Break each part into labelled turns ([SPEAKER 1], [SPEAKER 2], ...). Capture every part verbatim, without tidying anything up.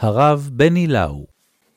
[SPEAKER 1] הרב בני לאו.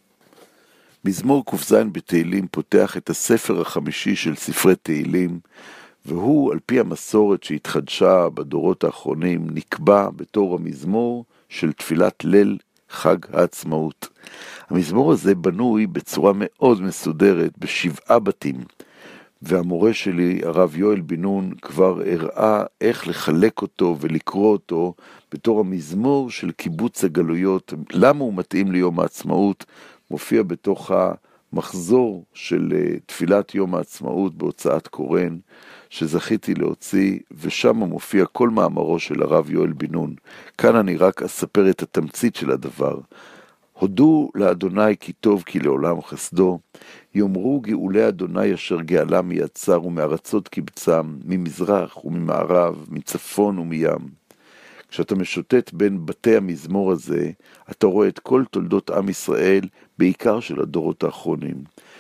[SPEAKER 2] מזמור ק"ז בתהילים פותח את הספר החמישי של ספרי תהילים, והוא על פי המסורת שהתחדשה בדורות האחרונים נקבע בתור המזמור של תפילת ליל חג העצמאות. המזמור הזה בנוי בצורה מאוד מסודרת בשבעה בתים, והמורה שלי הרב יואל בן נון כבר הראה איך לחלק אותו ולקרוא אותו בתור המזמור של קיבוץ הגלויות. למה הוא מתאים ליום העצמאות? מופיע בתוך המחזור של תפילת יום העצמאות בהוצאת קורן שזכיתי להוציא, ושם מופיע כל מאמרו של הרב יואל בן נון. כאן אני רק אספר את התמצית של הדבר. הודו לאדוני כי טוב כי לעולם חסדו, יאמרו גאולי אדוני אשר גאלה מיצר ומארצות קבצם, ממזרח וממערב, מצפון ומים. כשאתה משוטט בין בתי המזמור הזה, אתה רואה את כל תולדות עם ישראל, בעיקר של הדורות האחרונים.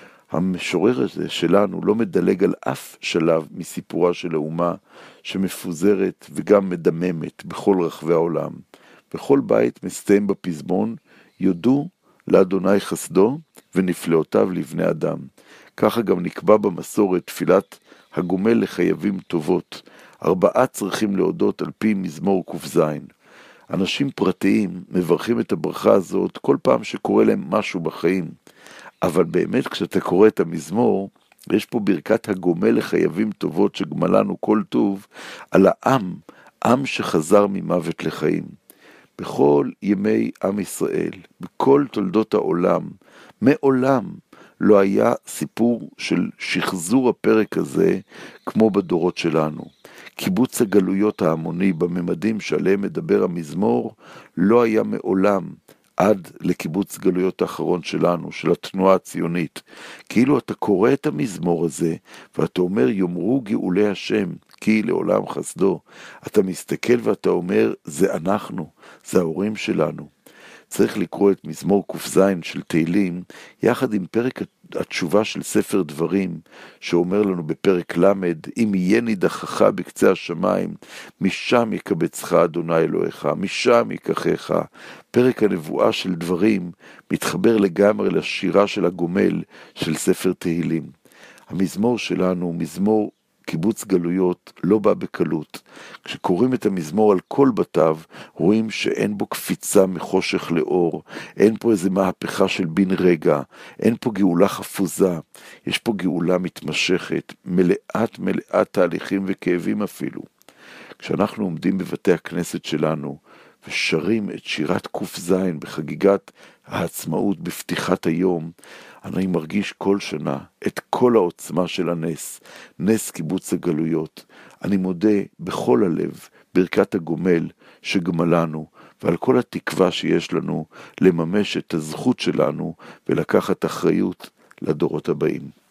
[SPEAKER 2] המשורר הזה שלנו לא מדלג על אף שלב מסיפורה של האומה, שמפוזרת וגם מדממת בכל רחבי העולם. בכל בית מסתיים בפזמון, יודו לאדוני חסדו ונפלאותיו לבני אדם. ככה גם נקבע במסורת תפילת הגומל לחייבים טובות. ארבעה צריכים להודות על פי מזמור ק"ז. אנשים פרטיים מברכים את הברכה הזאת כל פעם שקורה להם משהו בחיים. אבל באמת כשאתה קורא את המזמור, יש פה ברכת הגומל לחייבים טובות שגמלנו כל טוב על העם, עם שחזר ממוות לחיים. בכל ימי עם ישראל, בכל תולדות העולם, מעולם לא היה סיפור של שחזור הפרק הזה כמו בדורות שלנו. קיבוץ הגלויות ההמוני בממדים שעליהם מדבר המזמור לא היה מעולם עד לקיבוץ גלויות האחרון שלנו, של התנועה הציונית. כאילו אתה קורא את המזמור הזה ואתה אומר יאמרו גאולי השם כי לעולם חסדו. אתה מסתכל ואתה אומר זה אנחנו, זה ההורים שלנו. צריך לקרוא את מזמור ק"ז של תהילים יחד עם פרק התשובה של ספר דברים שאומר לנו בפרק למד, אם יהיה נידחך בקצה השמיים, משם יקבצך אדוני אלוהיך, משם ייקחך. פרק הנבואה של דברים מתחבר לגמרי לשירה של הגומל של ספר תהילים. המזמור שלנו הוא מזמור קיבוץ גלויות, לא בא בקלות. כשקוראים את המזמור על כל בתיו, רואים שאין בו קפיצה מחושך לאור, אין פה איזה מהפכה של בן רגע, אין פה גאולה חפוזה, יש פה גאולה מתמשכת, מלאת מלאת תהליכים וכאבים אפילו. כשאנחנו עומדים בבתי הכנסת שלנו, ושרים את שירת ק"ז בחגיגת העצמאות בפתיחת היום, אני מרגיש כל שנה את כל העוצמה של הנס, נס קיבוץ הגלויות. אני מודה בכל הלב ברכת הגומל שגמלנו, ועל כל התקווה שיש לנו לממש את הזכות שלנו ולקחת אחריות לדורות הבאים.